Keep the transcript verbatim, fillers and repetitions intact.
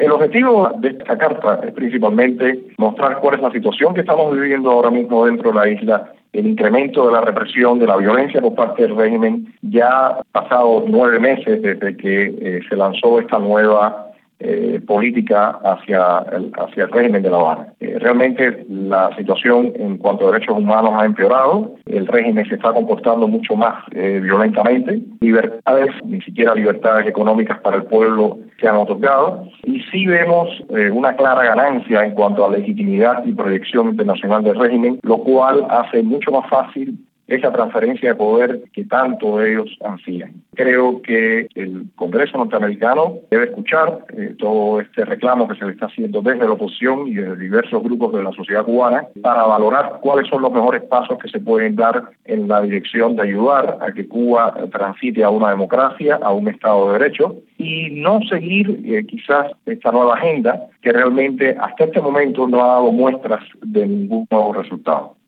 El objetivo de esta carta es principalmente mostrar cuál es la situación que estamos viviendo ahora mismo dentro de la isla, el incremento de la represión, de la violencia por parte del régimen. Ya han pasado nueve meses desde que eh, se lanzó esta nueva eh, política hacia el, hacia el régimen de La Habana. Eh, realmente la situación en cuanto a derechos humanos ha empeorado, el régimen se está comportando mucho más eh, violentamente, libertades, ni siquiera libertades económicas para el pueblo se han otorgado, y sí vemos eh, una clara ganancia en cuanto a legitimidad y proyección internacional del régimen, lo cual hace mucho más fácil esa transferencia de poder que tanto ellos ansían. Creo que el Congreso norteamericano debe escuchar eh, todo este reclamo que se le está haciendo desde la oposición y de diversos grupos de la sociedad cubana para valorar cuáles son los mejores pasos que se pueden dar en la dirección de ayudar a que Cuba transite a una democracia, a un Estado de Derecho, y no seguir eh, quizás esta nueva agenda que realmente hasta este momento no ha dado muestras de ningún nuevo resultado.